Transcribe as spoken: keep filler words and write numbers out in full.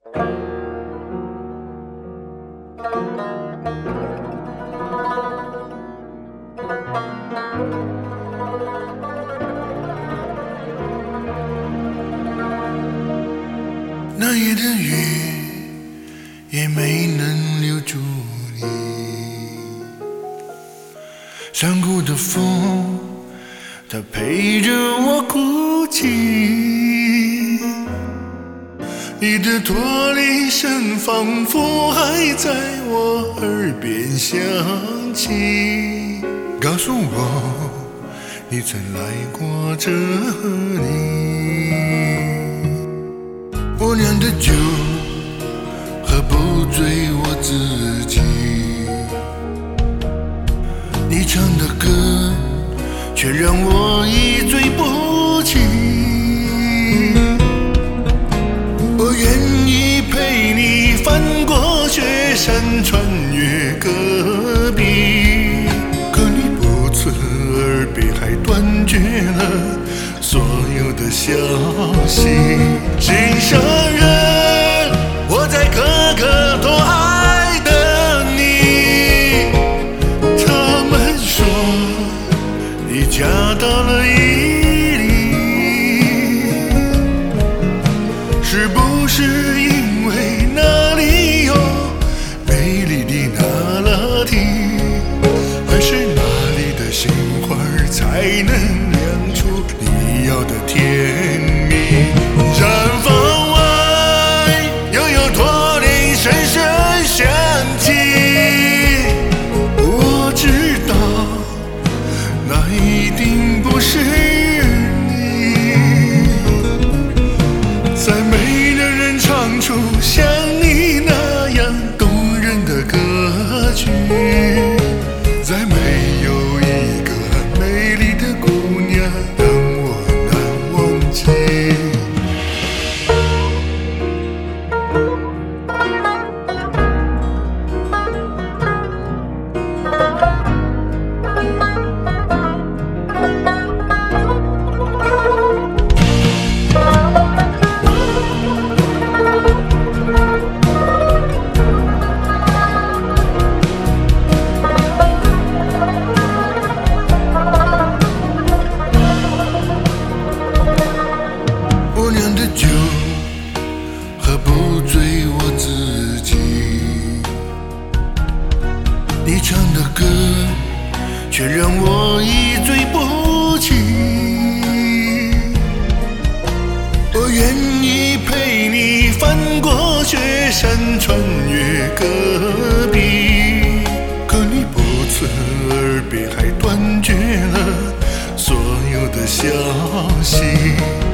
那夜的雨也没能留住你，山谷的风它陪着我哭泣，你的驼铃声仿佛还在我耳边响起，告诉我你曾来过这里。我酿的酒喝不醉我自己，你唱的歌却让我一醉不起。我愿意陪你翻过雪山，穿越戈壁，可你不辞而别，还断绝了所有的消息。心上人，我在可可托爱的你，他们说你嫁到了伊犁，是不是因为那里有美丽的那拉提，还是那里的杏花才能酿出你要的甜蜜？毡房外又有驼铃声声响起，我知道那一定不是你，再没的人唱出像你那样动人的歌曲，再没有一个美丽的姑娘让我难忘记。我酿的酒喝不醉我自己，你唱的歌却让我一醉不起。我愿意陪你翻过雪山，穿越戈壁，可你不辞而别，还断绝了所有的消息。